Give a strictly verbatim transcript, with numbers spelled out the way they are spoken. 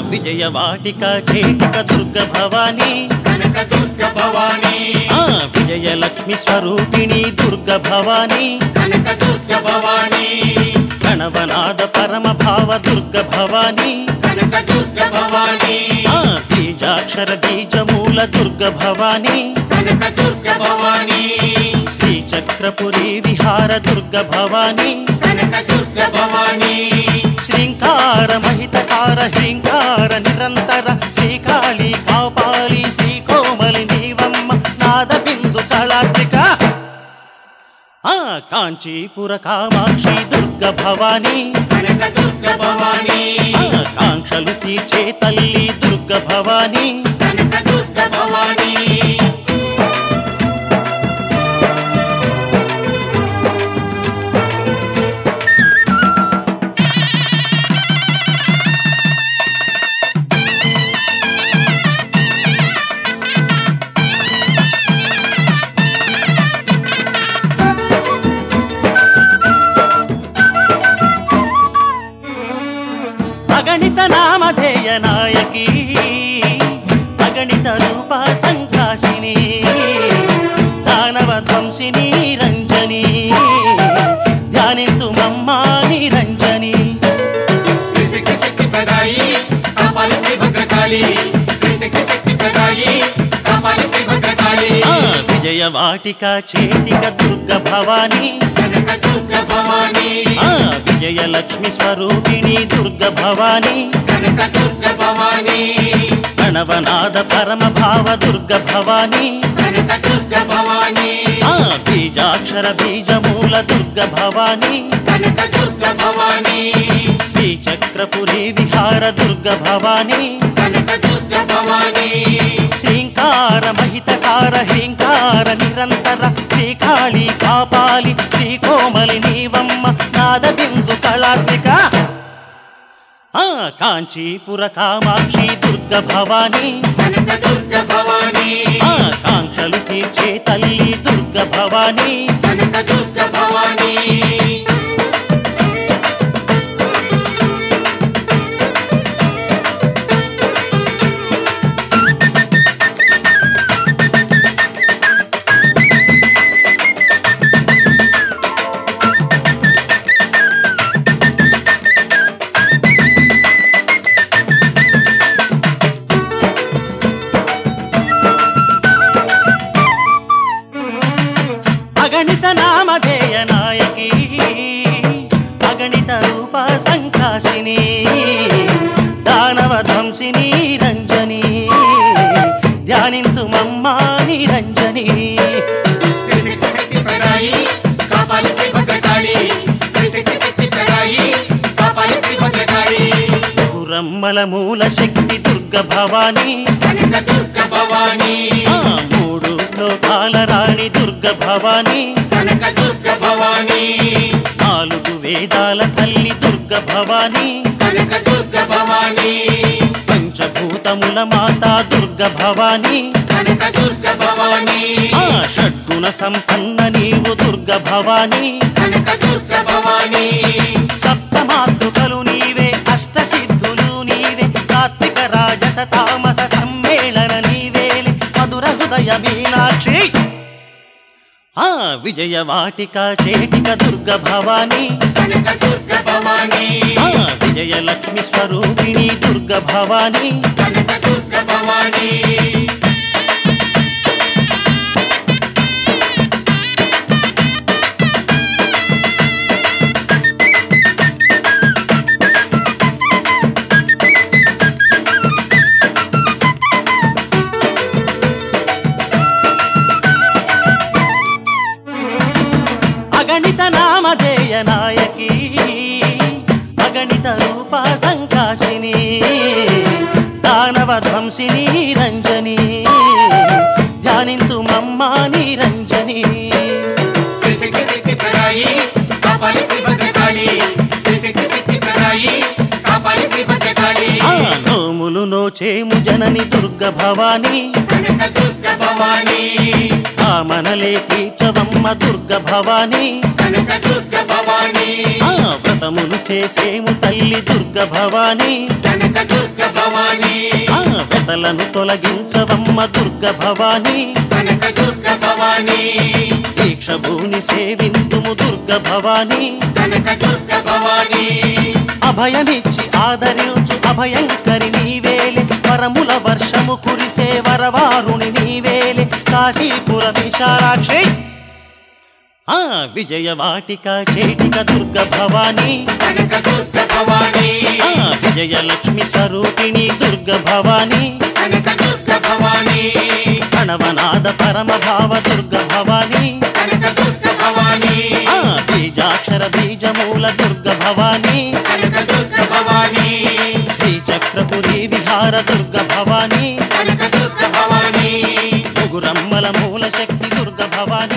విజయవాటిక చేటిక దుర్గ భవానీ కనక దుర్గ భవానీ ఆ విజయలక్ష్మి స్వరూపిణి దుర్గ భవానీ కనక దుర్గ భవానీ గణవనాద పరమ భావ దుర్గ భవానీ కనక దుర్గ భవానీ ఆ బీజాక్షర బీజమూల దుర్గ భవానీ కనక దుర్గ భవానీ శ్రీచక్రపురి విహార దుర్గ భవానీ కనక దుర్గ భవానీ శ్రీంకార మహితకార హ్రీంకార నిరంతర శ్రీకాళి కాపాలి శ్రీకోమలి నీవమ్మ నాద బిందు కళాత్రిక ఆ కాంచీపుర కామాక్షి దుర్గ భవానీ కనక దుర్గ భవానీ ఆ కాంక్షలు తీర్చే తల్లి దుర్గ భవానీ కనక దుర్గ భవానీ అగణిత నామధేయ నాయకి అగణిత రూప సంకాశిని దానవ ధ్వంసిని రంజని ధ్యానింతు మమ్మా నిరంజని శ్రీ శక్తి శక్తి ప్రదాయి కాపాలి శ్రీ భద్రకాళి శ్రీ శక్తి శక్తి ప్రదాయి కాపాలి శ్రీ భద్రకాళి ఆ విజయవాటిక చేటిక దుర్గ భవానీ కనక దుర్గ భవానీ ఆ విజయలక్ష్మి స్వరూపిణి దుర్గ భవానీ కనక దుర్గ భవానీ గణవనాద పరమ భావ దుర్గ భవానీ కనక దుర్గ భవానీ ఆ బీజాక్షర బీజమూల దుర్గ భవానీ కనక దుర్గ భవానీ శ్రీచక్రపురి విహార దుర్గ భవానీ కనక దుర్గ భవానీ శ్రీంకార మహితకార హ్రీంకార నిరంతర శ్రీకాళి కాపాలి శ్రీకోమలి నీవమ్మ నాద బిందు కళాత్రిక ఆ కాంచీపుర కామాక్షి దుర్గ భవానీ కనక దుర్గ భవానీ ఆ కాంక్షలు తీర్చే తల్లి దుర్గ భవానీ కనక దుర్గ భవానీ అగణిత నామధేయ నాయకి అగణిత రూప సంకాశిని దానవ ధ్వంసిని రంజని ధ్యానింతు మమ్మా నిరంజని శ్రీ శక్తి శక్తి ప్రదాయి కాపాలి శ్రీ భద్రకాళి శ్రీ శక్తి శక్తి ప్రదాయి కాపాలి శ్రీ భద్రకాళి పురమ్మల మూల శక్తి దుర్గ భవానీ కనక దుర్గ భవానీ ఆ మూడు లోకాల రాణి దుర్గ భవానీ కనక దుర్గ భవానీ నాలుగు వేదాల తల్లి దుర్గ భవానీ కనక దుర్గ భవానీ పంచభూతముల మాతా దుర్గ భవానీ కనక దుర్గ భవానీ ఆ షడ్గుణ సంపన్న నీవు దుర్గ భవానీ కనక దుర్గ భవానీ సప్తమాతృకలు నీవే అష్టసిద్ధులు నీవే సాత్విక రాజస తామస సమ్మేళన నీవేలి మధుర హృదయ మీనాక్షి ఆ విజయవాటిక చేటిక దుర్గ భవానీ కనక దుర్గ భవానీ ఆ విజయలక్ష్మి స్వరూపిణి దుర్గ భవానీ కనక దుర్గ భవానీ అగణిత నామధేయ నాయకి అగణిత రూప సంకాశిని దానవ ధ్వంసిని రంజని ధ్యానింతు మమ్మా నిరంజని శ్రీ శక్తి శక్తి ప్రదాయి కాపాలి శ్రీ భద్రకాళి శ్రీ శక్తి శక్తి ప్రదాయి కాపాలి శ్రీ భద్రకాళి ఆ నోములు నోచేము జనని దుర్గ భవానీ కనక దుర్గ భవానీ ఆ కామనలే తీర్చవమ్మ దుర్గ భవానీ కనక దుర్గ భవానీ ఆ వ్రతమును చేసేము తల్లి దుర్గ భవానీ కనక దుర్గ భవానీ ఆ వెతలను తొలగించవమ్మ దుర్గ భవానీ కనక దుర్గ భవానీ దీక్ష భూని సేవింతుము దుర్గ భవానీ కనక దుర్గ భవానీ అభయమిచ్చి ఆదరించు అభయంకరి నీవేలే వరముల వర్షము కురిసే వరవారుని నీవేలే కాశీపుర విశాలాక్షి ఆ విజయవాటిక చేటిక దుర్గ భవానీ కనక దుర్గ భవానీ ఆ విజయలక్ష్మి స్వరూపిణి దుర్గ భవానీ కనక దుర్గ భవానీ ప్రణవనాద పరమ భావ దుర్గ భవానీ కనక దుర్గ భవానీ ఆ బీజాక్షర బీజమూల దుర్గ భవానీ కనక దుర్గ భవానీ శ్రీచక్రపురి విహార దుర్గ భవానీ కనక దుర్గ భవానీ ముగురమ్మల మూల శక్తి దుర్గ భవానీ